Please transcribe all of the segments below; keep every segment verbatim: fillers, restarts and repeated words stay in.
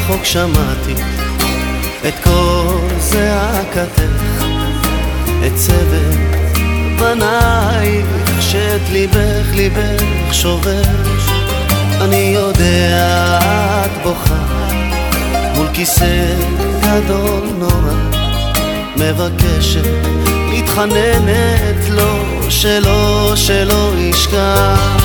מרחוק שמעתי את כל זעקתך, את צוות בנייך, שאת ליבך ליבך שובר. אני יודע את בוכה מול כיסא גדול נורא, מבקשת, מתחננת לו שלא, שלא ישכח.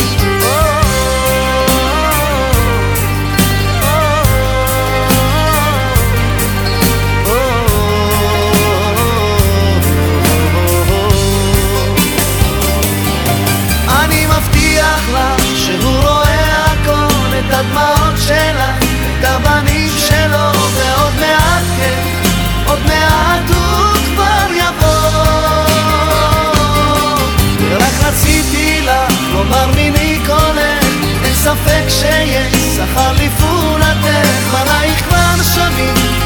אני מבטיח לך שהוא רואה הכל, את הדמעות שלה, את הבנים שלו, ועוד מעט כן, עוד מעט הוא כבר יבוא. רק רציתי לך לומר מיני קולך, אין ספק שיש שכר לפעולתך, עלייך כבר שווים